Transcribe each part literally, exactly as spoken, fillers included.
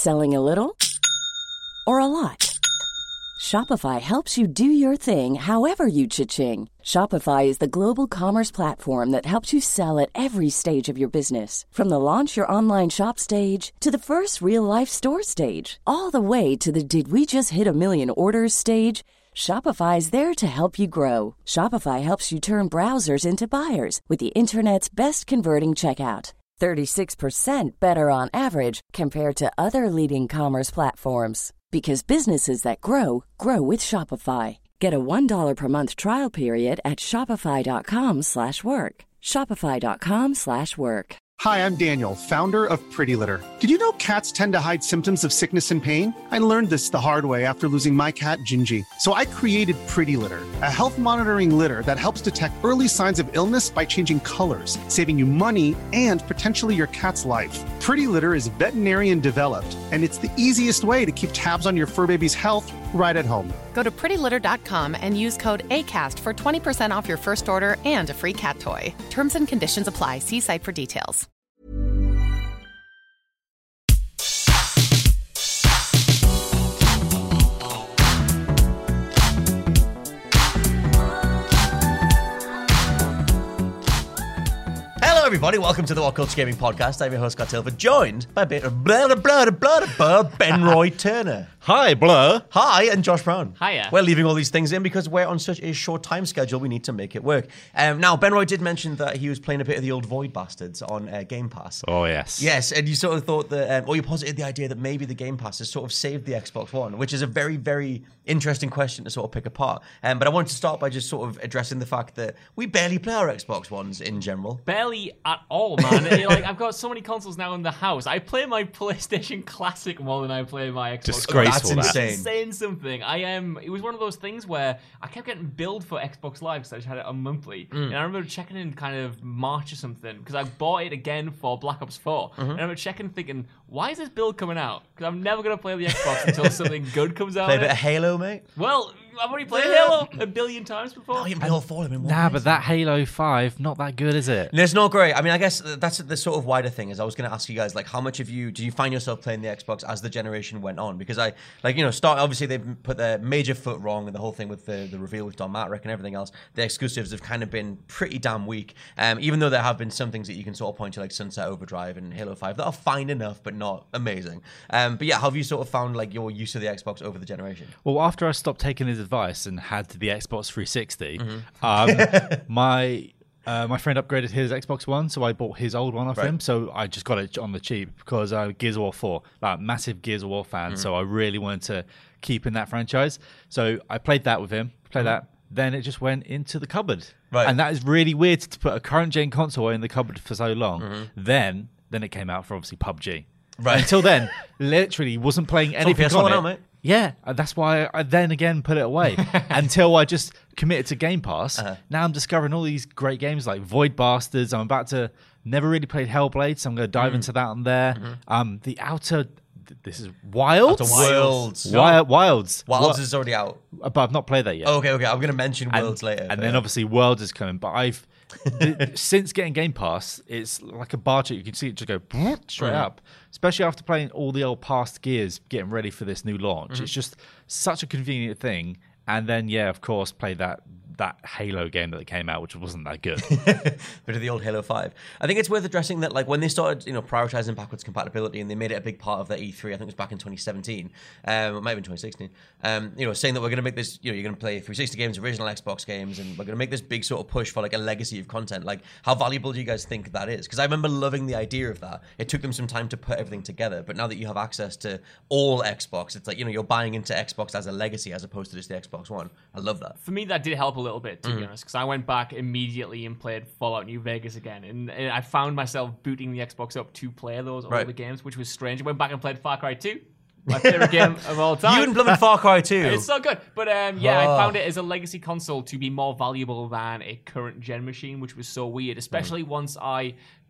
Selling a little or a lot? Shopify helps you do your thing however you cha-ching. Shopify is the global commerce platform that helps you sell at every stage of your business. From the launch your online shop stage to the first real-life store stage, all the way to the did we just hit a million orders stage. Shopify is there to help you grow. Shopify helps you turn browsers into buyers with the internet's best converting checkout. thirty-six percent better on average compared to other leading commerce platforms. Because businesses that grow, grow with Shopify. Get a one dollar per month trial period at shopify.com slash work. Shopify.com slash work. Hi, I'm Daniel, founder of Pretty Litter. Did you know cats tend to hide symptoms of sickness and pain? I learned this the hard way after losing my cat, Gingy. So I created Pretty Litter, a health monitoring litter that helps detect early signs of illness by changing colors, saving you money and potentially your cat's life. Pretty Litter is veterinarian developed, and it's the easiest way to keep tabs on your fur baby's health right at home. Go to pretty litter dot com and use code ACAST for twenty percent off your first order and a free cat toy. Terms and conditions apply. See site for details. Hello, everybody. Welcome to the What Culture Gaming Podcast. I'm your host, Scott Tilford, joined by a bit of blah, blah, blah, blah, blah, Ben Roy Turner. Hi, Blur. Hi, and Josh Brown. Hiya. We're leaving all these things in because we're on such a short time schedule, we need to make it work. Um, now, Ben Roy did mention that he was playing a bit of the old Void Bastards on uh, Game Pass. Oh, yes. Yes, and you sort of thought that, um, or you posited the idea that maybe the Game Pass has sort of saved the Xbox One, which is a very, very interesting question to sort of pick apart. Um, but I wanted to start by just sort of addressing the fact that we barely play our Xbox Ones in general. Barely at all, man. Like, I've got so many consoles now in the house. I play my PlayStation Classic more than I play my Xbox. Disgraceful. That's that. insane. Saying something. I am. Um, it was one of those things where I kept getting billed for Xbox Live because I just had it on monthly, mm. and I remember checking in kind of March or something because I bought it again for Black Ops four, mm-hmm. and I remember checking, thinking, why is this bill coming out? Because I'm never gonna play the Xbox until something good comes out. Play a of bit it. of Halo, mate. Well, I've already played Halo a billion times before. Oh, you can play all four of them in one Nah, place. but that Halo five, not that good, is it? No, it's not great. I mean, I guess that's the sort of wider thing. Is I was going to ask you guys, like, how much of you do you find yourself playing the Xbox as the generation went on? Because I, like, you know, start obviously they've put their major foot wrong, and the whole thing with the, the reveal with Don Matrick and everything else. The exclusives have kind of been pretty damn weak. Um, even though there have been some things that you can sort of point to, like Sunset Overdrive and Halo five, that are fine enough, but not amazing. Um, but yeah, how have you sort of found like your use of the Xbox over the generation? Well, after I stopped taking his advice and had the Xbox three sixty, mm-hmm. um, my uh, my friend upgraded his Xbox One, so I bought his old one off right. him. So I just got it on the cheap because uh, Gears of War four, like massive Gears of War fan. Mm-hmm. So I really wanted to keep in that franchise. So I played that with him, played mm-hmm. that. Then it just went into the cupboard. Right. And that is really weird to put a current gen console in the cupboard for so long. Mm-hmm. Then then it came out for obviously P U B G. Right. Until then, literally wasn't playing anything on it. Now, mate. Yeah, that's why I then again put it away until I just committed to Game Pass. Uh-huh. Now I'm discovering all these great games like Void Bastards. I'm about to never really played Hellblade, so I'm going to dive mm. into that on there. Mm-hmm. Um, the Outer, this is Wilds. Outer Wilds. Wild, Wilds. Wilds is already out, but I've not played that yet. Oh, okay, okay. I'm going to mention Wilds and, later. And then yeah. obviously Worlds is coming, but I've the, since getting Game Pass, it's like a bar chart. You can see it just go straight mm. up. Especially after playing all the old past Gears, getting ready for this new launch. Mm-hmm. It's just such a convenient thing. And then, yeah, of course, play that that Halo game that came out, which wasn't that good. Bit of the old Halo five. I think it's worth addressing that, like, when they started, you know, prioritizing backwards compatibility, and they made it a big part of their E three, I think it was back in twenty seventeen, um, it might have been twenty sixteen, um, you know, saying that we're going to make this, you know, you're going to play three sixty games, original Xbox games, and we're going to make this big sort of push for, like, a legacy of content. Like, how valuable do you guys think that is? Because I remember loving the idea of that. It took them some time to put everything together, but now that you have access to all Xbox, it's like, you know, you're buying into Xbox as a legacy as opposed to just the Xbox One. I love that. For me, that did help a little bit, to Mm. be honest, because I went back immediately and played Fallout New Vegas again, and, and I found myself booting the Xbox up to play those Right. older games, which was strange. I went back and played Far Cry two, my favorite game of all time. You and blooming Far Cry two. It's so good. But um, yeah, Oh. I found it as a legacy console to be more valuable than a current gen machine, which was so weird, especially mm. once I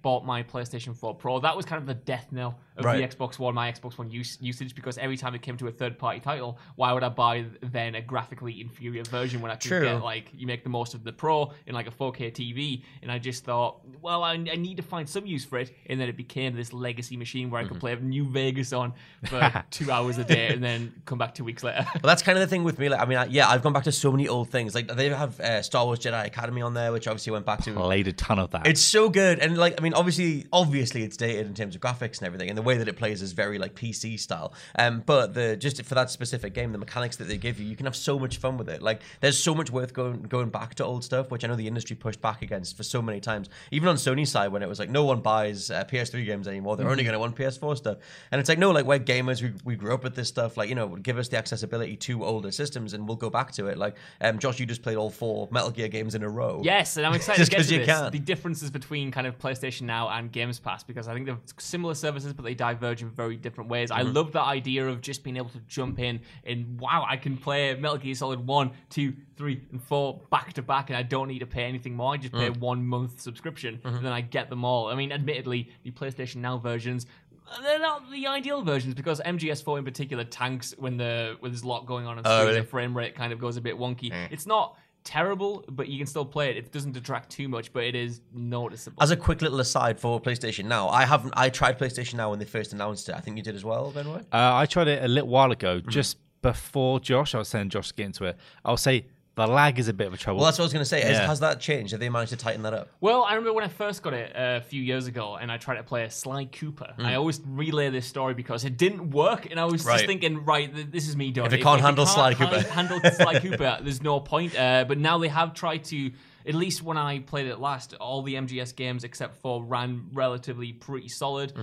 bought my PlayStation four Pro, that was kind of the death knell of Right. the Xbox One, my Xbox One use, usage, because every time it came to a third-party title, why would I buy then a graphically inferior version when I could True. get, like, you make the most of the Pro in, like, a four K T V? And I just thought, well, I, I need to find some use for it, and then it became this legacy machine where I could play New Vegas on for two hours a day and then come back two weeks later. But that's kind of the thing with me. Like, I mean, I, yeah, I've gone back to so many old things. Like, they have uh, Star Wars Jedi Academy on there, which obviously went back to. Played a ton of that. It's so good, and like, I mean, obviously, obviously, it's dated in terms of graphics and everything, and the way that it plays is very like P C style. Um, but the just for that specific game, the mechanics that they give you, you can have so much fun with it. Like, there's so much worth going going back to old stuff, which I know the industry pushed back against for so many times. Even on Sony's side, when it was like, no one buys uh, P S three games anymore; they're only going to want P S four stuff. And it's like, no, like we're gamers, we we grew up with this stuff. Like, you know, give us the accessibility to older systems, and we'll go back to it. Like, um, Josh, you just played all four Metal Gear games in a row. Yes, and I'm excited Just to get 'cause to you this. can. The differences between kind of PlayStation Now and Games Pass, because I think they're similar services, but they diverge in very different ways. I love the idea of just being able to jump in and, wow, I can play Metal Gear Solid one, two, three, and four back to back, and I don't need to pay anything more. I just pay one month subscription, and then I get them all. I mean, admittedly, the PlayStation Now versions, they're not the ideal versions, because M G S four in particular tanks when the when there's a lot going on on screen. Oh, really? The frame rate kind of goes a bit wonky. It's not terrible, but you can still play it. It doesn't detract too much, but it is noticeable. As a quick little aside for PlayStation Now, I haven't. I tried PlayStation Now when they first announced it. I think you did as well, Benoit. Uh, I tried it a little while ago, just before Josh. I was saying Josh to get into it. I'll say the lag is a bit of a trouble. Well, that's what I was going to say. Has, Yeah. has that changed? Have they managed to tighten that up? Well, I remember when I first got it uh, a few years ago, and I tried to play a Sly Cooper. I always relay this story because it didn't work, and I was Right. just thinking, right, th- this is me done. If it can't handle Sly Cooper. han- handle Sly Cooper, there's no point. Uh, but now they have tried to. At least when I played it last, all the M G S games except for ran relatively pretty solid.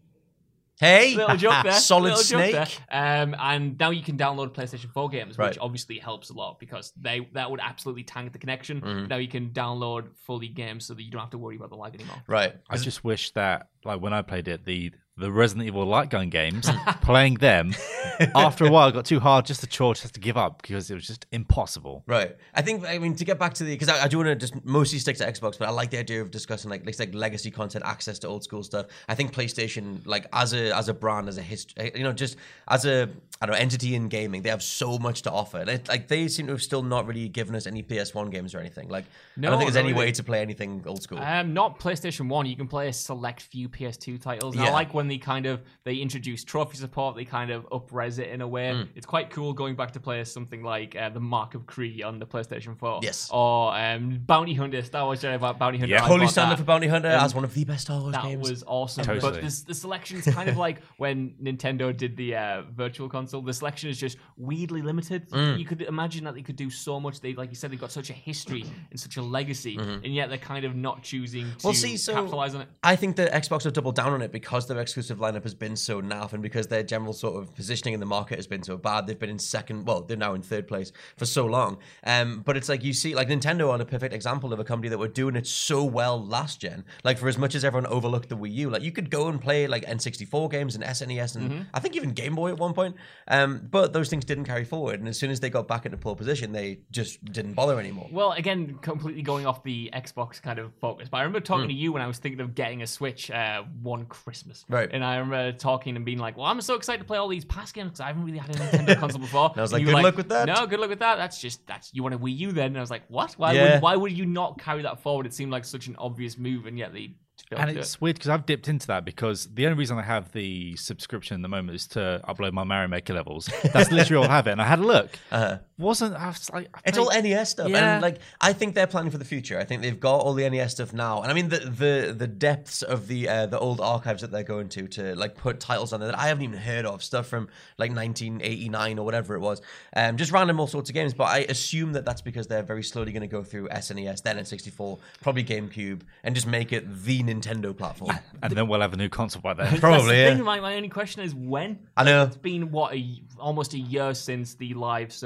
Hey, Little joke there. Solid little joke Snake. there. Um, and now you can download PlayStation four games, Right. which obviously helps a lot because they that would absolutely tank the connection. Mm-hmm. Now you can download fully games so that you don't have to worry about the lag anymore. Right. I just wish that, like when I played it, the the Resident Evil light gun games, playing them, after a while it got too hard just to chore, just to give up because it was just impossible. Right. I think, I mean, to get back to the, because I, I do want to just mostly stick to Xbox, but I like the idea of discussing like, like legacy content, access to old school stuff. I think PlayStation, like as a as a brand, as a history, you know, just as a, I don't know, entity in gaming, they have so much to offer. Like, like they seem to have still not really given us any P S one games or anything. Like, I No, don't think there's not any really. way to play anything old school. Um, not PlayStation one. You can play a select few P S two titles. And I Yeah. like when they kind of they introduce trophy support. They kind of up-res it in a way. Mm. It's quite cool going back to play something like uh, the Mark of Kree on the PlayStation four. Yes. Or um, Bounty Hunter, Star Wars Jedi Bounty Hunter. Yeah. I Holy bought Standard that. for Bounty Hunter Um, as one of the best Star Wars That games. was awesome. Totally. But this, the selection is kind of like when Nintendo did the uh, Virtual Console. The selection is just weirdly limited. Mm. You could imagine that they could do so much. They, like you said, they've got such a history and such a legacy, and yet they're kind of not choosing to Mm-hmm. Well, see, so capitalize on it. I think that Xbox have doubled down on it because their exclusive lineup has been so naff, and because their general sort of positioning in the market has been so bad. They've been in second, well, they're now in third place for so long. Um, but it's like you see, like Nintendo are a perfect example of a company that were doing it so well last gen. Like for as much as everyone overlooked the Wii U, like you could go and play like N sixty-four games and S N E S and Mm-hmm. I think even Game Boy at one point. Um, but those things didn't carry forward, and as soon as they got back into pole position, they just didn't bother anymore. Well, again, completely going off the Xbox kind of focus. But I remember talking to you when I was thinking of getting a Switch uh, one Christmas. Right. And I remember talking and being like, well, I'm so excited to play all these past games because I haven't really had a Nintendo console before. I was And like, you were good luck with that. No, good luck with that. That's just, that's you want a Wii U then? And I was like, what? Why, Yeah. would, why would you not carry that forward? It seemed like such an obvious move, and yet they failed And to do it's it. weird because I've dipped into that because the only reason I have the subscription at the moment is to upload my Mario Maker levels. That's literally all I have it. And I had a look. Uh-huh. Wasn't I was like I It's played- all N E S stuff, Yeah. and like I think they're planning for the future. I think they've got all the N E S stuff now, and I mean the the the depths of the uh, the old archives that they're going to to like put titles on there that I haven't even heard of, stuff from like nineteen eighty-nine or whatever it was, um, just random all sorts of games. But I assume that that's because they're very slowly going to go through S N E S, then N sixty-four, probably GameCube, and just make it the Nintendo platform. and then we'll have a new console by then. That's Probably, the yeah. thing. My, my only question is when. I know. It's been what a, almost a year since the live service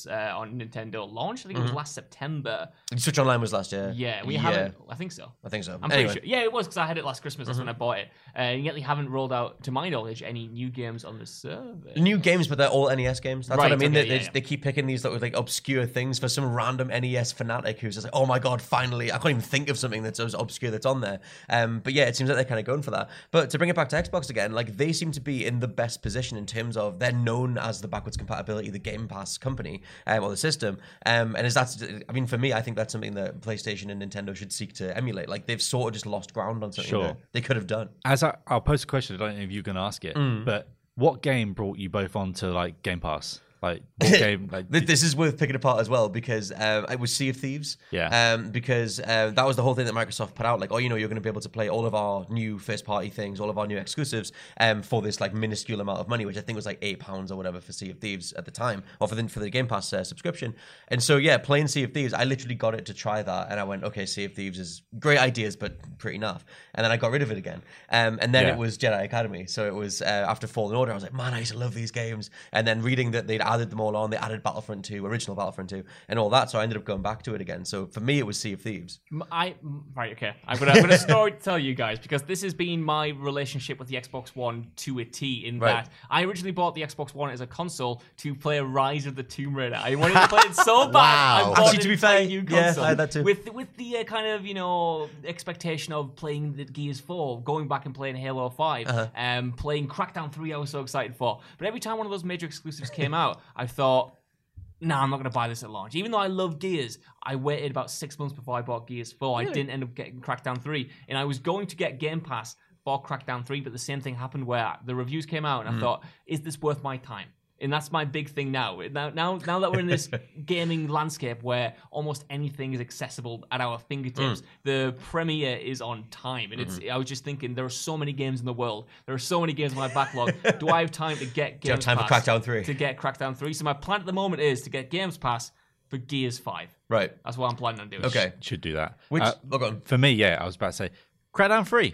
uh, on Nintendo launched. I think it was last September. Switch Online was last year. Yeah, we yeah. haven't. I think so. I think so. I'm anyway. pretty sure. Yeah, it was because I had it last Christmas. That's mm-hmm. when I bought it. Uh, and yet they haven't rolled out, to my knowledge, any new games on the service. New games, but they're all N E S games. That's right, what I mean. okay, they, yeah, they, yeah. they keep picking these like obscure things for some random N E S fanatic who's just like, oh my god, finally! I can't even think of something that's so obscure that's on there. Um, but yeah, it seems like they're kind of going for that. But to bring it back to Xbox again, like they seem to be in the best position in terms of they're known as the backwards compatibility, the Game Pass company, um, or the system. Um, and is that? I mean, for me, I think that's something that PlayStation and Nintendo should seek to emulate. Like they've sort of just lost ground on something Sure. that they could have done. As I, I'll pose a question, I don't know if you can ask it, Mm. but what game brought you both onto like Game Pass? Like what game? Like This is worth picking apart as well because um, it was Sea of Thieves. Yeah. Um, because uh, that was the whole thing that Microsoft put out. Like, oh, you know, you're going to be able to play all of our new first-party things, all of our new exclusives, um, for this like minuscule amount of money, which I think was like eight pounds or whatever for Sea of Thieves at the time, or for the for the Game Pass uh, subscription. And so yeah, playing Sea of Thieves, I literally got it to try that, and I went, okay, Sea of Thieves is great ideas, but pretty naff. And then I got rid of it again. Um, and then Yeah. it was Jedi Academy. So it was uh, after Fallen Order, I was like, man, I used to love these games. And then reading that they'd added them all on, they added Battlefront two, original Battlefront two, and all that. So I ended up going back to it again. So for me, it was Sea of Thieves. I right okay. I'm gonna I'm gonna story to tell you guys because this has been my relationship with the Xbox One to a T. In Right. that I originally bought the Xbox One as a console to play Rise of the Tomb Raider. I wanted to play it so bad. Wow. I bought Actually, it to be for a fair, new yeah, console. I had that too. With with the uh, kind of you know expectation of playing the Gears four, going back and playing Halo five, Uh-huh. um, playing Crackdown three. I was so excited for. But every time one of those major exclusives came out, I thought, nah, I'm not going to buy this at launch. Even though I love Gears, I waited about six months before I bought Gears four. I didn't end up getting Crackdown three. And I was going to get Game Pass for Crackdown three, but the same thing happened where the reviews came out and I thought, is this worth my time? And that's my big thing now. Now, now, now that we're in this gaming landscape where almost anything is accessible at our fingertips, mm. the premiere is on time. And it's. Mm-hmm. I was just thinking, there are so many games in the world. There are so many games in my backlog. Do I have time to get Games Do you have time Pass for Crackdown three? To get Crackdown three. So my plan at the moment is to get Games Pass for Gears five. Right. That's what I'm planning on doing. Okay. should do that. Which Uh, look on. For me, yeah, I was about to say Crackdown three.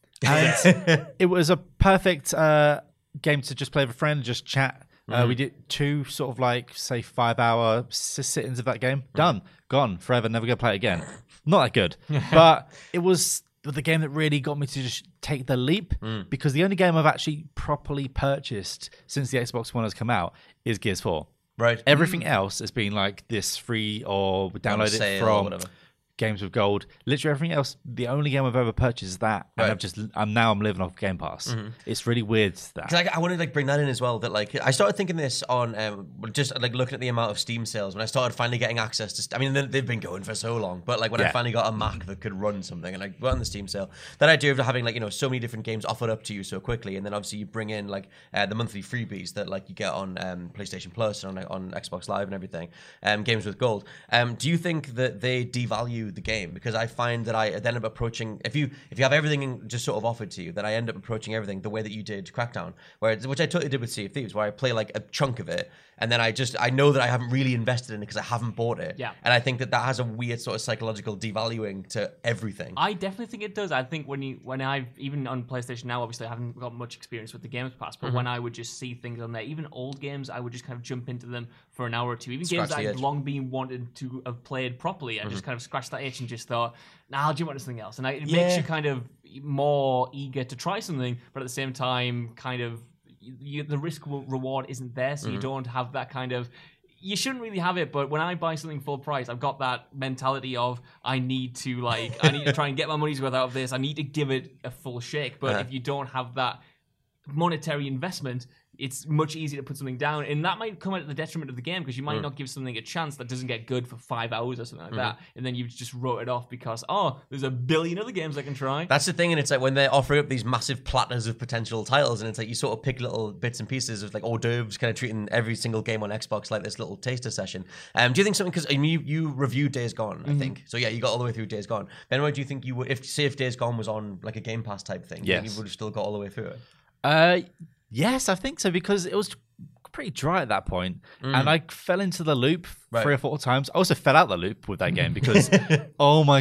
And it was a perfect uh, game to just play with a friend, just chat. Uh, Mm-hmm. we did two sort of like, say, five-hour sit-ins of that game. Done. Gone. Forever. Never going to play it again. Not that good. But it was the game that really got me to just take the leap mm. because the only game I've actually properly purchased since the Xbox One has come out is Gears four. Right. Everything mm. else has been like this free or download it from Games with Gold. Literally everything else. The only game I've ever purchased is that, and right. I've just I'm now I'm living off Game Pass. Mm-hmm. It's really weird that. Like, I want to like bring that in as well. That like I started thinking this on um, just like looking at the amount of Steam sales when I started finally getting access to. I mean, they've been going for so long, but like when yeah. I finally got a Mac that could run something and like run the Steam sale, that idea of having like you know so many different games offered up to you so quickly, and then obviously you bring in like uh, the monthly freebies that like you get on um, PlayStation Plus and on on Xbox Live and everything. Um, games with Gold. Um, do you think that they devalue the game? Because I I find that I then end up approaching if you if you have everything just sort of offered to you, then I end up approaching everything the way that you did Crackdown, where which I totally did with Sea of Thieves, where I play like a chunk of it, and then I just I know that I haven't really invested in it because I haven't bought it. Yeah. And I think that that has a weird sort of psychological devaluing to everything. I definitely think it does. I think when you when I've even on PlayStation now, obviously I haven't got much experience with the Games Pass, but mm-hmm. when I would just see things on there, even old games, I would just kind of jump into them for an hour or two. Even Scratch games that I'd itch. long been wanted to have played properly, I mm-hmm. just kind of scratched that itch and just thought, nah, I'll jump into something else. And I, it yeah. makes you kind of more eager to try something, but at the same time, kind of you, the risk reward isn't there, so mm-hmm. you don't have that kind of. You shouldn't really have it, but when I buy something full price, I've got that mentality of I need to like I need to try and get my money's worth out of this. I need to give it a full shake. But uh-huh. if you don't have that monetary investment, it's much easier to put something down, and that might come at the detriment of the game because you might mm. not give something a chance that doesn't get good for five hours or something like mm. that, and then you've just wrote it off because oh, there's a billion other games I can try. That's the thing, and it's like when they're offering up these massive platters of potential titles, and it's like you sort of pick little bits and pieces of like hors d'oeuvres, kind of treating every single game on Xbox like this little taster session. Um, do you think something? Because I mean, you you reviewed Days Gone, I mm-hmm. think. So yeah, you got all the way through Days Gone. Ben, what do you think you would if say if Days Gone was on like a Game Pass type thing? Yes. You would have still got all the way through it. Uh, yes, I think so because it was pretty dry at that point, mm. and I fell into the loop right. three or four times. I also fell out the loop with that game because, oh my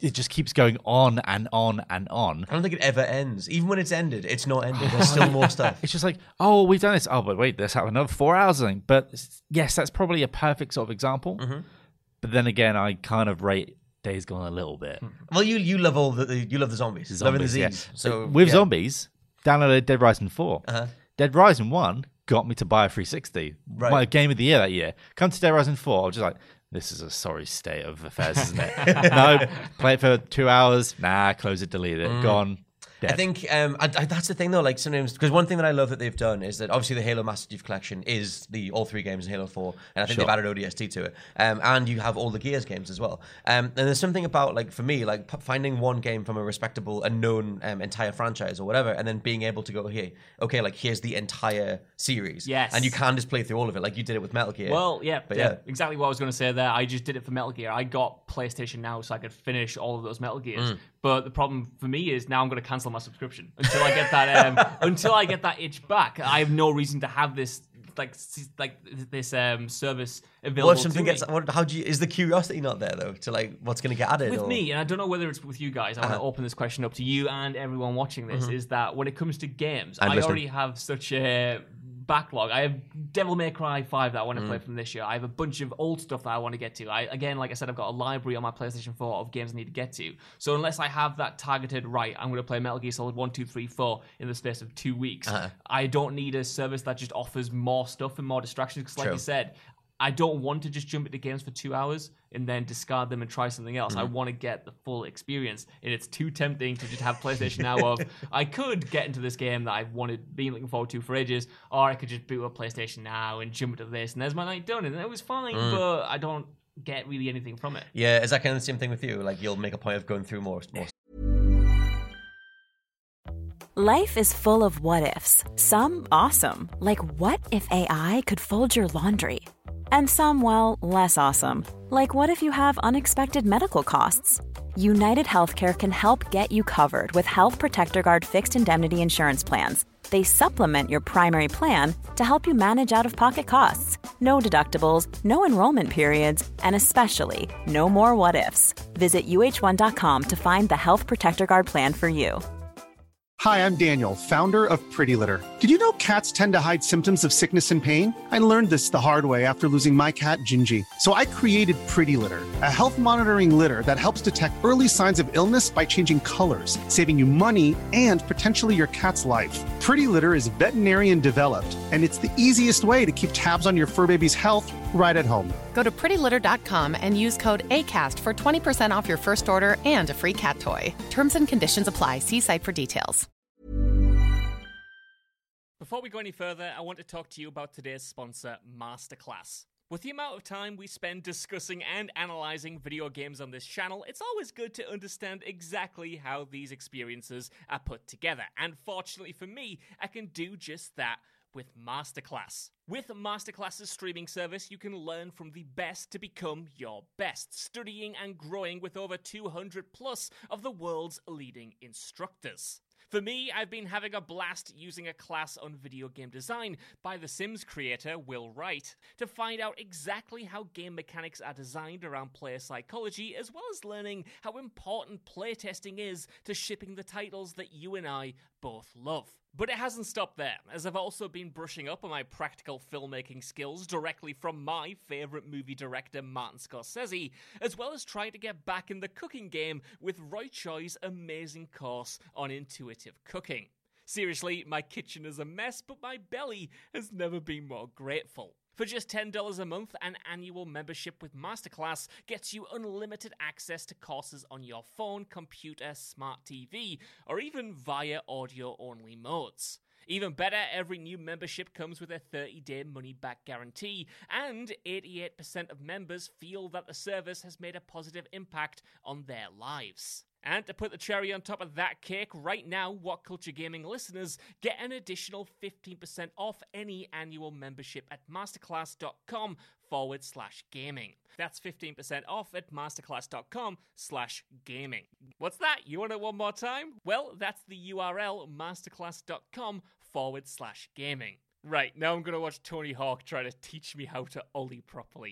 it just keeps going on and on and on. I don't think it ever ends. Even when it's ended, it's not ended. There's still more stuff. It's just like, oh, we've done this. Oh, but wait, let's have another four hours. Or something. But yes, that's probably a perfect sort of example. Mm-hmm. But then again, I kind of rate Days Gone a little bit. Well, you you love all the, the you love the zombies, zombies loving the Z's. Yeah. So with yeah. zombies, downloaded Dead Rising four. Uh-huh. Dead Rising one got me to buy a three sixty. Right. My game of the year that year. Come to Dead Rising four, I was just like, this is a sorry state of affairs, isn't it? No, play it for two hours. Nah, close it, delete it, mm. gone. Dead. I think um, I, I, that's the thing though. Like sometimes, because one thing that I love that they've done is that obviously the Halo Master Chief Collection is the all three games in Halo four, and I think Sure. they've added O D S T to it. Um, and you have all the Gears games as well. Um, and there's something about like for me, like p- finding one game from a respectable and known um, entire franchise or whatever, and then being able to go, hey, okay, like here's the entire series. Yes. And you can just play through all of it, like you did it with Metal Gear. Well, yeah, but yeah, yeah, exactly what I was going to say there. I just did it for Metal Gear. I got PlayStation Now so I could finish all of those Metal Gears. Mm. But the problem for me is now I'm going to cancel my subscription until I get that um, until I get that itch back. I have no reason to have this like like this um, service available. What if something to gets? me. What, how do you? Is the curiosity not there though to like what's going to get added? With or? me, and I don't know whether it's with you guys. I want to Uh-huh. open this question up to you and everyone watching this. Mm-hmm. Is that when it comes to games, I'm I listening. already have such a backlog. I have Devil May Cry five that I want to Mm. play from this year. I have a bunch of old stuff that I want to get to. I again, like I said, I've got a library on my PlayStation four of games I need to get to. So unless I have that targeted, right, I'm going to play Metal Gear Solid one, two, three, four in the space of two weeks. Uh-huh. I don't need a service that just offers more stuff and more distractions. Because like True. you said, I don't want to just jump into games for two hours and then discard them and try something else. Mm-hmm. I want to get the full experience. And it's too tempting to just have PlayStation Now of, I could get into this game that I've wanted, been looking forward to for ages, or I could just boot up PlayStation Now and jump into this, and there's my night done. And it was fine, Mm. but I don't get really anything from it. Yeah, is that kind of the same thing with you? Like you'll make a point of going through more, more. Life is full of what-ifs. Some awesome, like what if A I could fold your laundry? And some, well, less awesome, like what if you have unexpected medical costs? United Healthcare can help get you covered with Health Protector Guard fixed indemnity insurance plans. They supplement your primary plan to help you manage out-of-pocket costs. No deductibles, no enrollment periods, and especially no more what-ifs. Visit U H one dot com to find the Health Protector Guard plan for you. Hi, I'm Daniel, founder of Pretty Litter. Did you know cats tend to hide symptoms of sickness and pain? I learned this the hard way after losing my cat, Gingy. So I created Pretty Litter, a health monitoring litter that helps detect early signs of illness by changing colors, saving you money and potentially your cat's life. Pretty Litter is veterinarian developed, and it's the easiest way to keep tabs on your fur baby's health right at home. Go to pretty litter dot com and use code ACAST for twenty percent off your first order and a free cat toy. Terms and conditions apply. See site for details. Before we go any further, I want to talk to you about today's sponsor, Masterclass. With the amount of time we spend discussing and analysing video games on this channel, it's always good to understand exactly how these experiences are put together. And fortunately for me, I can do just that with Masterclass. With Masterclass's streaming service, you can learn from the best to become your best, studying and growing with over two hundred plus of the world's leading instructors. For me, I've been having a blast using a class on video game design by The Sims creator Will Wright to find out exactly how game mechanics are designed around player psychology, as well as learning how important playtesting is to shipping the titles that you and I both love. But it hasn't stopped there, as I've also been brushing up on my practical filmmaking skills directly from my favourite movie director Martin Scorsese, as well as trying to get back in the cooking game with Roy Choi's amazing course on intuitive cooking. Seriously, my kitchen is a mess, but my belly has never been more grateful. For just ten dollars a month, an annual membership with Masterclass gets you unlimited access to courses on your phone, computer, smart T V, or even via audio-only modes. Even better, every new membership comes with a thirty-day money-back guarantee, and eighty-eight percent of members feel that the service has made a positive impact on their lives. And to put the cherry on top of that cake, right now, What Culture Gaming listeners get an additional fifteen percent off any annual membership at masterclass.com forward slash gaming. That's fifteen percent off at masterclass.com slash gaming. What's that? You want it one more time? Well, that's the U R L, masterclass.com forward slash gaming. Right, now I'm going to watch Tony Hawk try to teach me how to ollie properly.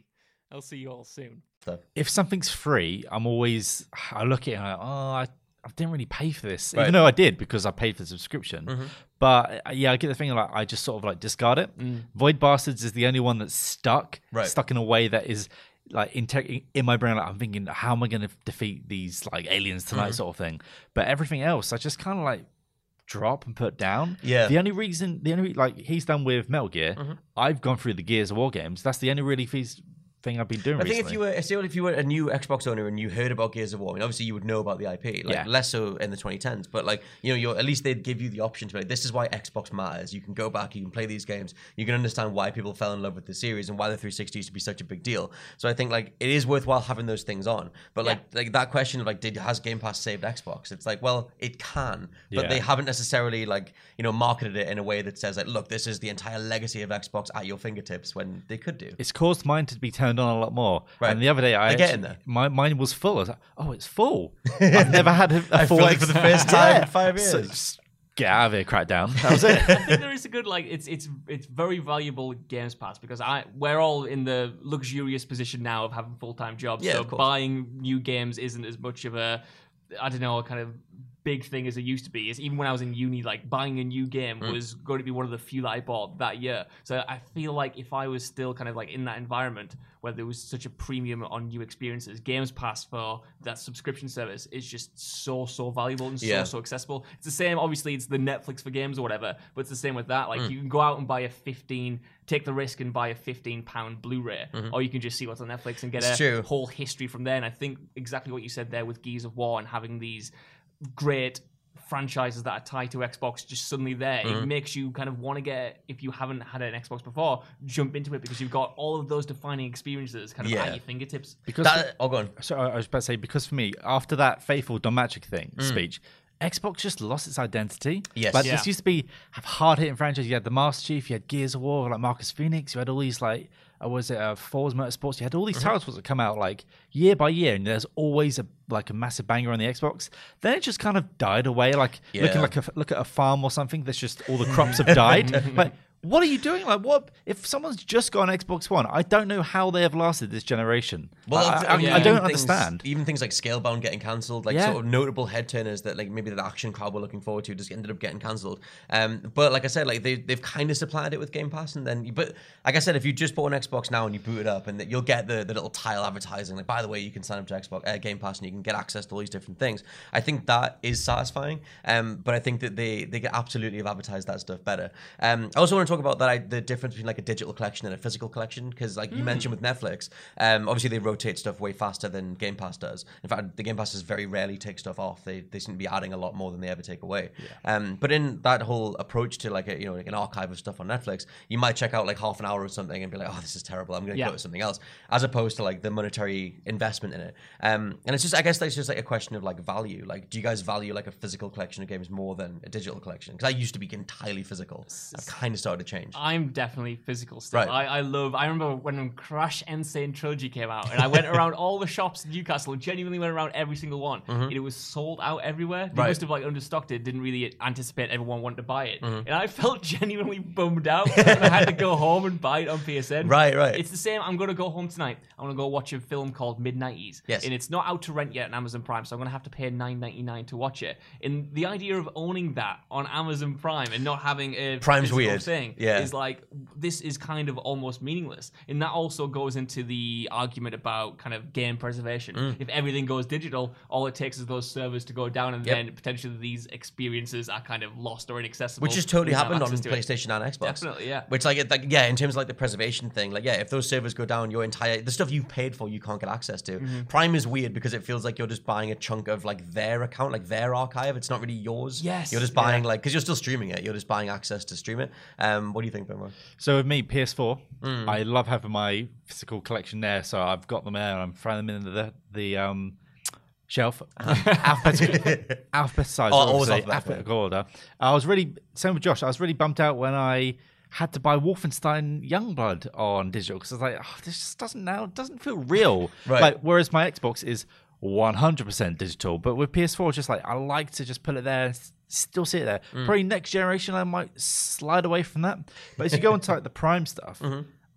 I'll see you all soon. If something's free, I'm always I look at it and I'm like, oh, I, I didn't really pay for this, Right. even though I did because I paid for the subscription. Mm-hmm. But uh, yeah, I get the thing like I just sort of like discard it. Mm. Void Bastards is the only one that's stuck, Right. stuck in a way that is like in, te- in my brain. Like, I'm thinking, how am I going to defeat these like aliens tonight, Mm-hmm. sort of thing. But everything else, I just kind of like drop and put down. Yeah. The only reason, the only like he's done with Metal Gear. Mm-hmm. I've gone through the Gears of War games. That's the only really fees. Thing I've been doing I think recently. if you were, say, if you were a new Xbox owner and you heard about Gears of War, I mean, obviously you would know about the I P, like Yeah. less so in the twenty tens, but like you know, you're, at least they'd give you the option to be like, this is why Xbox matters. You can go back, you can play these games, you can understand why people fell in love with the series and why the three sixty used to be such a big deal. So I think like it is worthwhile having those things on. But like like that question of like, did has Game Pass saved Xbox? It's like, well, it can, but Yeah. they haven't necessarily like you know marketed it in a way that says like, look, this is the entire legacy of Xbox at your fingertips when they could do. It's caused mine to be turned on a lot more. Right. And the other day, I They're getting actually- there. my mine was full. I was like, oh, it's full. I've never had a, a I full filled it X- for the first time in Yeah. five So years. just get out of here, Crackdown. That was it. I think there is a good like it's it's it's very valuable Games Pass because I we're all in the luxurious position now of having full time jobs. Yeah, so of course. buying new games isn't as much of a I don't know, a kind of big thing as it used to be. Is even when I was in uni, like buying a new game Mm. was going to be one of the few that I bought that year. So I feel like if I was still kind of like in that environment where there was such a premium on new experiences, Games Pass for that subscription service is just so so valuable and so Yeah. so accessible. It's the same. Obviously, it's the Netflix for games or whatever, but it's the same with that. Like Mm. you can go out and buy a fifteen, take the risk and buy a fifteen pound Blu-ray, Mhm. or you can just see what's on Netflix and get It's a true. whole history from there. And I think exactly what you said there with Gears of War and having these great franchises that are tied to Xbox just suddenly there, Mhm. it makes you kind of want to get, if you haven't had an Xbox before, jump into it because you've got all of those defining experiences kind of Yeah. at your fingertips. Because That, oh, go on. So I was about to say, because for me, after that Faithful Don Magic thing Mm. speech, Xbox just lost its identity. Yes. Like Yeah. this used to be have hard hitting franchises. You had the Master Chief, you had Gears of War, like Marcus Phoenix. You had all these like, uh, was it uh, Forza Motorsports? You had all these Mm-hmm. titles that come out like year by year, and there's always a like a massive banger on the Xbox. Then it just kind of died away. Like Yeah. looking like a look at a farm or something. That's just all the crops have died. Like. What are you doing? Like, what if someone's just got an Xbox One? I don't know how they have lasted this generation. Well, I, I, yeah, I don't even things- understand. Even things like Scalebound getting cancelled, like Yeah. sort of notable head turners that like maybe the action crowd were looking forward to just ended up getting cancelled. Um, but like I said, like they they've kind of supplanted it with Game Pass, and then but like I said, if you just bought an Xbox now and you boot it up, and that you'll get the, the little tile advertising, like by the way, you can sign up to Xbox uh, Game Pass and you can get access to all these different things. I think that is satisfying. Um, but I think that they they absolutely have advertised that stuff better. Um, I also want to talk about that I, the difference between like a digital collection and a physical collection, because like you mentioned with Netflix, um, obviously they rotate stuff way faster than Game Pass does. In fact, the Game Passes very rarely take stuff off. They they seem to be adding a lot more than they ever take away. Um, but in that whole approach to like a you know like an archive of stuff on Netflix, you might check out like half an hour or something and be like, oh, this is terrible. I'm going to Yeah. go to something else, as opposed to like the monetary investment in it. Um, and it's just I guess that's just like a question of like value. Like, do you guys value like a physical collection of games more than a digital collection? Because I used to be entirely physical. I've kind of started to change. I'm definitely physical still. Right. I, I love. I remember when Crash Insane Trilogy came out, and I went around all the shops in Newcastle. Genuinely went around every single one. Mhm. It was sold out everywhere. They Right. must have like understocked it. Didn't really anticipate everyone wanted to buy it, Mhm. and I felt genuinely bummed out. And I had to go home and buy it on P S N. Right, right. It's the same. I'm gonna go home tonight. I'm gonna go watch a film called Mid-nineties. Yes. And it's not out to rent yet on Amazon Prime, so I'm gonna have to pay nine ninety-nine to watch it. And the idea of owning that on Amazon Prime and not having a Prime's physical weird. thing Yeah. is like this is kind of almost meaningless. And that also goes into the argument about kind of game preservation. Mm. If everything goes digital, all it takes is those servers to go down, and Yep. then potentially these experiences are kind of lost or inaccessible. Which has totally You don't have happened on access to it. PlayStation and Xbox. Definitely, yeah. Which like, it, like yeah, in terms of like the preservation thing, like yeah, if those servers go down, your entire the stuff you've paid for, you can't get access to. Mm-hmm. Prime is weird because it feels like you're just buying a chunk of like their account, like their archive. It's not really yours. Yes, you're just buying yeah. like because you're still streaming it. You're just buying access to stream it. Um, what do you think, Ben? So with me, P S four, Mm. I love having my physical collection there. So I've got them there, and I'm throwing them in the the um, shelf, alphabetical, alphabetized, Oh, always obviously, alphabetical. alphabetical order. I was really same with Josh. I was really bummed out when I had to buy Wolfenstein Youngblood on digital because I was like, oh, this just doesn't now it doesn't feel real. Right. Like whereas my Xbox is one hundred percent digital, but with P S four, it's just like I like to just put it there. Still see it there. Mm. Probably next generation, I might slide away from that. But as you go into like the Prime stuff, Mm-hmm.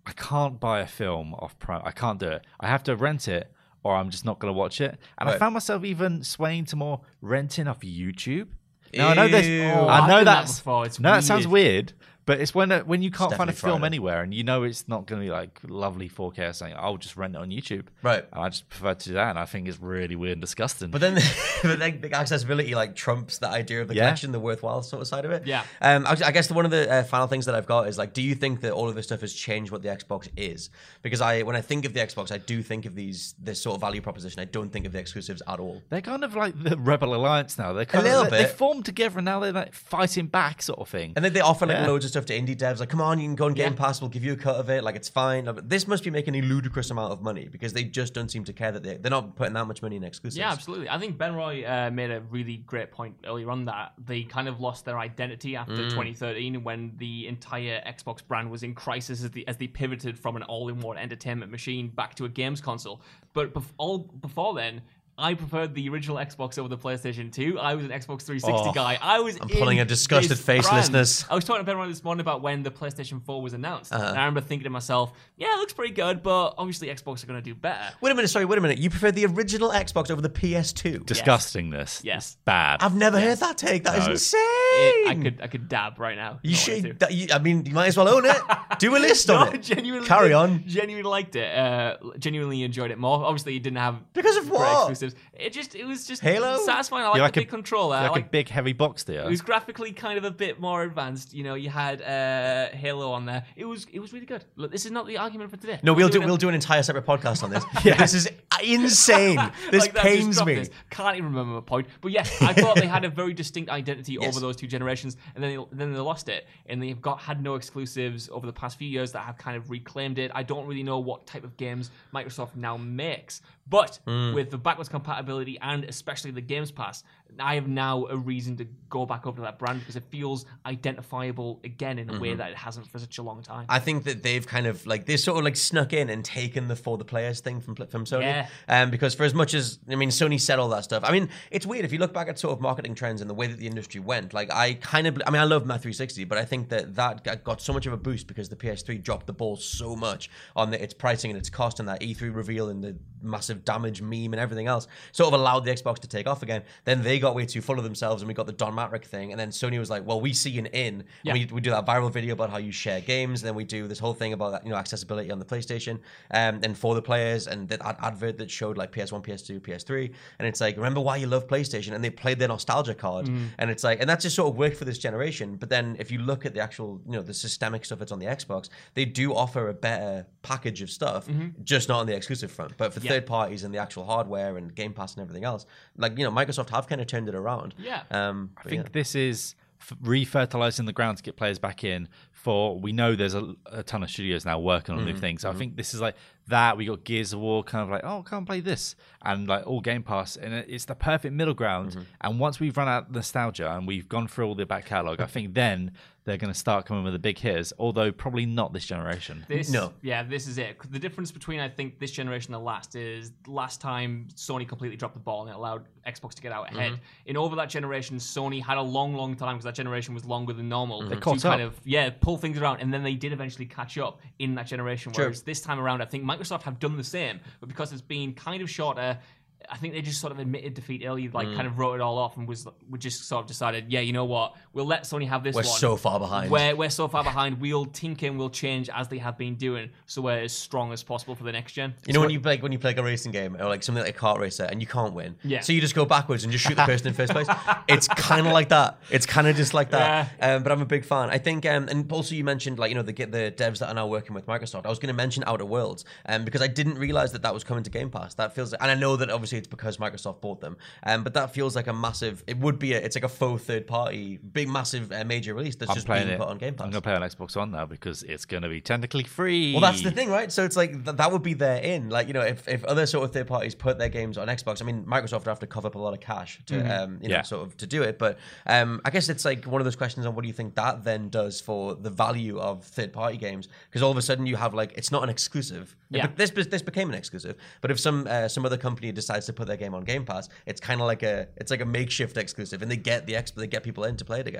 I can't buy a film off Prime. I can't do it. I have to rent it, or I'm just not going to watch it. And Right. I found myself even swaying to more renting off YouTube. Now I know this. Ew. Oh, I I've know done that that's before. It's no, that sounds weird. weird. But it's when uh, when you can't find a definitely film Friday. anywhere, and you know it's not going to be like lovely four K or something. I'll just rent it on YouTube. Right. And I just prefer to do that, and I think it's really weird and disgusting. But then, but then the accessibility like trumps the idea of the Yeah. collection, the worthwhile sort of side of it. Yeah. Um, I, I guess the, one of the uh, final things that I've got is like, do you think that all of this stuff has changed what the Xbox is? Because I, when I think of the Xbox, I do think of these this sort of value proposition. I don't think of the exclusives at all. they're kind of like the Rebel Alliance now. They're kind little of, they, bit. they formed together, and now they're like fighting back, sort of thing. And then they offer like Yeah. loads of stuff to indie devs. Like, come on, you can go on Game Yeah. Pass. We'll give you a cut of it. Like, it's fine. Like, this must be making a ludicrous amount of money because they just don't seem to care that they they're not putting that much money in exclusives. Yeah, absolutely. I think Ben Roy uh, made a really great point earlier on that they kind of lost their identity after Mm. twenty thirteen when the entire Xbox brand was in crisis as, the, as they pivoted from an all-in-one entertainment machine back to a games console. But bef- all before then, I preferred the original Xbox over the PlayStation two. I was an Xbox three sixty Oh, guy. I was I'm pulling in a disgusted this face, brand. listeners. I was talking to Ben Roy this morning about when the PlayStation four was announced. Uh-huh. And I remember thinking to myself, yeah, it looks pretty good, but obviously Xbox are going to do better. Wait a minute. Sorry. Wait a minute. You prefer the original Xbox over the P S two? Disgustingness. Yes. Bad. I've never heard that take. That is No. insane. It, I could I could dab right now. You if I wanted should. to. that- you- I mean, you might as well own it. Do a list No, on it. genuinely Carry did- on. Genuinely liked it. Uh, genuinely enjoyed it more. Obviously, it didn't have Because of great what? exclusives. It just it was just Halo? satisfying. I You like, like the a- big controller. I like, like a big heavy box there. It was graphically kind of a bit more advanced. You know, you had uh, Halo on there. It was it was really good. Look, this is not the argument for today. No, We're we'll do doing we'll a- do an entire separate podcast on this. This is insane. This Like that, just pains drop me. this. Can't even remember my point. But yeah, I thought they had a very distinct identity Yes. over those two generations, and then they, then they lost it, and they've got had no exclusives over the past few years that have kind of reclaimed it. I don't really know what type of games Microsoft now makes, but Mm. with the backwards compatibility and especially the Games Pass, I have now a reason to go back over to that brand because it feels identifiable again in a way that it hasn't for such a long time. Mm-hmm. I think that they've kind of like they sort of like snuck in and taken the for the players thing from from Sony. Yeah. Um, because for as much as I mean, Sony said all that stuff. I mean, it's weird if you look back at sort of marketing trends and the way that the industry went. Like, I kind of, I mean, I love my three sixty, but I think that that got- got so much of a boost because the P S three dropped the ball so much on the, its pricing and its cost, and that E three reveal and the massive damage meme and everything else sort of allowed the Xbox to take off again. Then they got way too full of themselves, and we got the Don Matrick thing, and then Sony was like, well, we see an in. Yeah. And we, we do that viral video about how you share games, and then we do this whole thing about that, you know, accessibility on the PlayStation, um, and for the players, and that ad- advert that showed like P S one, P S two, P S three, and it's like, remember why you love PlayStation, and they played their nostalgia card, and it's like, and that just sort of worked for this generation. But then if you look at the actual, you know, the systemic stuff that's on the Xbox, they do offer a better package of stuff, just not on the exclusive front, but for Yeah. third parties and the actual hardware and Game Pass and everything else, like, you know, Microsoft have kind of turned it around. Yeah. um, I but think yeah. this is f- refertilizing the ground to get players back in. For we know there's a, a ton of studios now working on Mm-hmm. new things. So I think this is like that. We got Gears of War, kind of like, oh, come and play this, and like all Game Pass, and it- it's the perfect middle ground. Mm-hmm. And once we've run out nostalgia and we've gone through all the back catalog, I think then they're going to start coming with the big hitters. Although probably not this generation. This, No. Yeah, this is it. The difference between, I think, this generation and the last is last time Sony completely dropped the ball and it allowed Xbox to get out ahead. In over that generation, Sony had a long, long time because that generation was longer than normal. They caught to kind up. of, yeah, pull things around, and then they did eventually catch up in that generation. Whereas this time around, I think Microsoft have done the same, but because it's been kind of shorter, I think they just sort of admitted defeat early, like kind of wrote it all off, and was we just sort of decided, yeah, you know what, we'll let Sony have this We're one. so far behind. We're, we're so far behind. We'll tinker and we'll change as they have been doing, so we're as strong as possible for the next gen. You know when you play when you play like a racing game or like something like a kart racer and you can't win, Yeah. so you just go backwards and just shoot the person in first place. It's kind of like that. It's kind of just like that. Um, but I'm a big fan. I think, um, and also you mentioned like you know the the devs that are now working with Microsoft. I was going to mention Outer Worlds, um, because I didn't realize that that was coming to Game Pass. That feels, and I know that obviously it's because Microsoft bought them, um, but that feels like a massive. It would be a. It's like a faux third party, big massive uh, major release that's I'm just playing being it. put on Game I'm Pass. going to play on Xbox One now because it's going to be technically free. Well, that's the thing, right? So it's like th- that would be their in. Like, you know, if, if other sort of third parties put their games on Xbox, I mean, Microsoft would have to cover up a lot of cash to, um, you know, Yeah. sort of to do it. But um, I guess it's like one of those questions on what do you think that then does for the value of third party games? Because all of a sudden you have like it's not an exclusive. Yeah. But this this became an exclusive. But if some uh, some other company decides to put their game on Game Pass, it's kind of like a it's like a makeshift exclusive, and they get the exp- they get people in to play it again.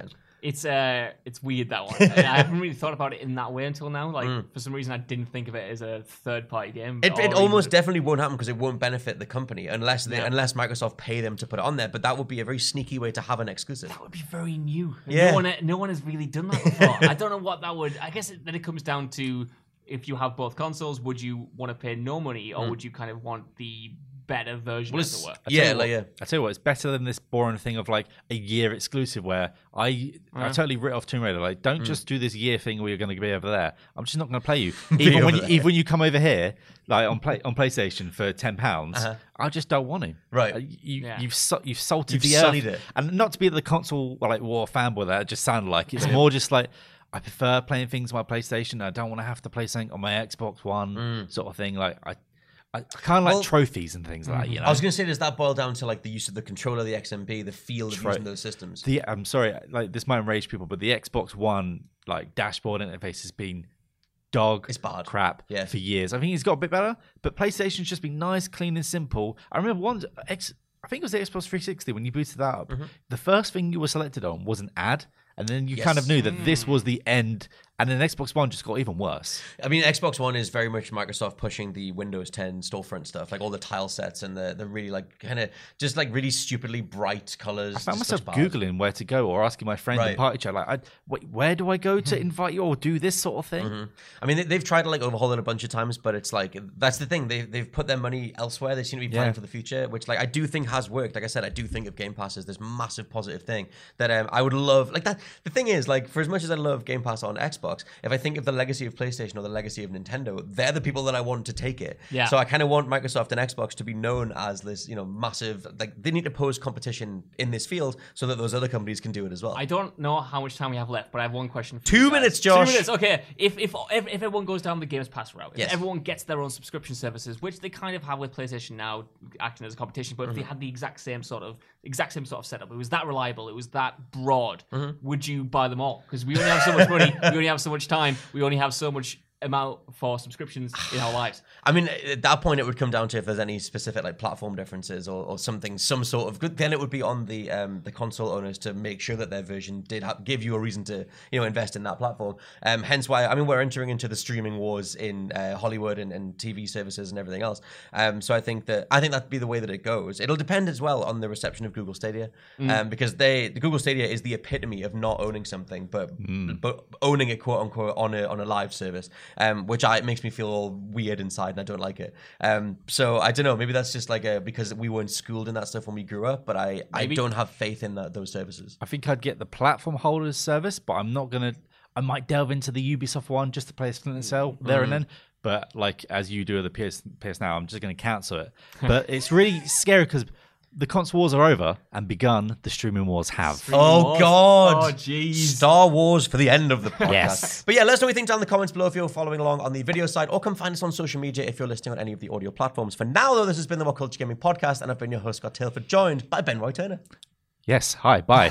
It's uh, it's weird, that one. I haven't really thought about it in that way until now. Like, mm. for some reason, I didn't think of it as a third-party game. It, it almost definitely won't happen because it won't benefit the company unless they, yeah. unless Microsoft pay them to put it on there. But that would be a very sneaky way to have an exclusive. That would be very new. Yeah. No one, no one has really done that before. I don't know what that would... I guess it, then it comes down to, if you have both consoles, would you want to pay no money, or mm. would you kind of want the better version, well, as it were? Yeah, what, like, yeah. I tell you what, it's better than this boring thing of like a year exclusive where I yeah. I totally writ off Tomb Raider. Like, don't mm. just do this year thing where you're going to be over there. I'm just not going to play you. Even when you, even when you come over here, like on play on PlayStation for ten pounds, uh-huh. I just don't want to. Right? Uh, you yeah. you've su- you've salted you've the sullied earth, it. And not to be the console like war fanboy that it just sounded like. It's more just like, I prefer playing things on my PlayStation. I don't want to have to play something on my Xbox One, mm. sort of thing. Like I. I kind of like well, trophies and things like that, you know? I was going to say, does that boil down to like the use of the controller, the X M B, the feel of Tro- using those systems? The I'm sorry, like this might enrage people, but the Xbox One like dashboard interface has been dog it's bad. crap yeah. for years. I think it's got a bit better, but PlayStation's just been nice, clean, and simple. I remember one X, I think it was the Xbox three sixty when you booted that up. Mm-hmm. The first thing you were selected on was an ad, and then you yes. kind of knew that mm. this was the end. And then Xbox One just got even worse. I mean, Xbox One is very much Microsoft pushing the Windows ten storefront stuff, like all the tile sets and the, the really like kind of just like really stupidly bright colors. I found myself Googling where to go or asking my friend right. in party chat, like, I, wait, where do I go to invite you or do this sort of thing? Mm-hmm. I mean, they, they've tried to like overhaul it a bunch of times, but it's like, that's the thing. They, they've put their money elsewhere. They seem to be planning yeah. for the future, which like I do think has worked. Like I said, I do think of Game Pass as this massive positive thing that um, I would love. Like that. The thing is, like, for as much as I love Game Pass on Xbox, if I think of the legacy of PlayStation or the legacy of Nintendo, they're the people that I want to take it. Yeah. So I kind of want Microsoft and Xbox to be known as this, you know, massive, like they need to pose competition in this field so that those other companies can do it as well. I don't know how much time we have left, but I have one question for Two you guys. minutes, Josh. Two minutes, okay. If, if if if everyone goes down the Games Pass route, if yes. everyone gets their own subscription services, which they kind of have with PlayStation now, acting as a competition, but mm-hmm. if they had the exact same sort of exact same sort of setup, it was that reliable, it was that broad, mm-hmm. would you buy them all? Because we only have so much money, we only have so much time, we only have so much amount for subscriptions in our lives. I mean, at that point, it would come down to if there's any specific like platform differences or, or something, some sort of good. Then it would be on the um, the console owners to make sure that their version did have, give you a reason to you know invest in that platform. Um, hence why I mean we're entering into the streaming wars in uh, Hollywood and, and T V services and everything else. Um, so I think that I think that'd be the way that it goes. It'll depend as well on the reception of Google Stadia, mm. um, because they the Google Stadia is the epitome of not owning something, but mm. but owning it quote unquote on a on a live service. Um, which I, it makes me feel all weird inside and I don't like it. Um, so I don't know, maybe that's just like a, because we weren't schooled in that stuff when we grew up, but I, I don't have faith in that, those services. I think I'd get the platform holders service, but I'm not going to, I might delve into the Ubisoft one just to play Splinter Cell there mm. and then. But like, as you do with the P S, P S Now, I'm just going to cancel it. But it's really scary because the console wars are over and begun. The streaming wars have. Streaming oh, wars. God. Oh, jeez. Star Wars for the end of the podcast. Yes. But yeah, let us know what you think down in the comments below if you're following along on the video side, or come find us on social media if you're listening on any of the audio platforms. For now, though, this has been the What Culture Gaming Podcast, and I've been your host, Scott Tailford, joined by Ben Roy Turner. Yes. Hi. Bye.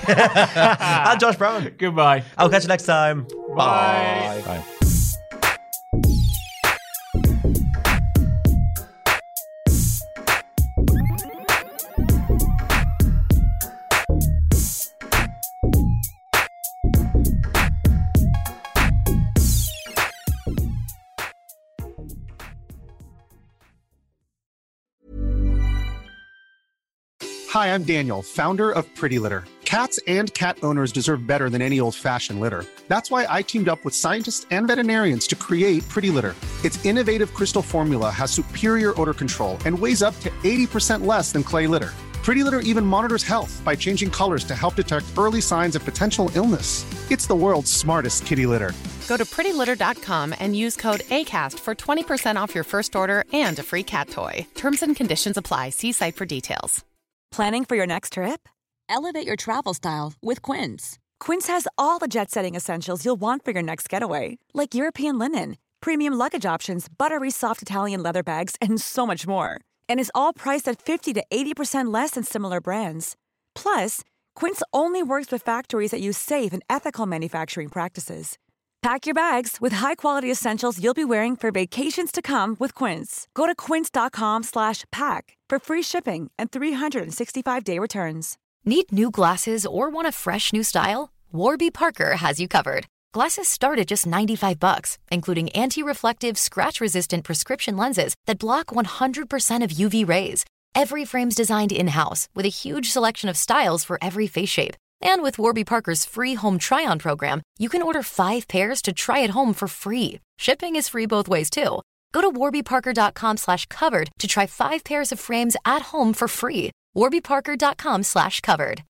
And Josh Brown. Goodbye. I'll catch you next time. Bye. Bye. Bye. Hi, I'm Daniel, founder of Pretty Litter. Cats and cat owners deserve better than any old-fashioned litter. That's why I teamed up with scientists and veterinarians to create Pretty Litter. Its innovative crystal formula has superior odor control and weighs up to eighty percent less than clay litter. Pretty Litter even monitors health by changing colors to help detect early signs of potential illness. It's the world's smartest kitty litter. Go to pretty litter dot com and use code ACAST for twenty percent off your first order and a free cat toy. Terms and conditions apply. See site for details. Planning for your next trip? Elevate your travel style with Quince. Quince has all the jet-setting essentials you'll want for your next getaway, like European linen, premium luggage options, buttery soft Italian leather bags, and so much more. And is all priced at fifty to eighty percent less than similar brands. Plus, Quince only works with factories that use safe and ethical manufacturing practices. Pack your bags with high-quality essentials you'll be wearing for vacations to come with Quince. Go to quince.com slash pack for free shipping and three sixty-five day returns. Need new glasses or want a fresh new style? Warby Parker has you covered. Glasses start at just ninety-five bucks, including anti-reflective, scratch-resistant prescription lenses that block one hundred percent of U V rays. Every frame's designed in-house with a huge selection of styles for every face shape. And with Warby Parker's free home try-on program, you can order five pairs to try at home for free. Shipping is free both ways, too. Go to warbyparker.com slash covered to try five pairs of frames at home for free. warbyparker.com slash covered.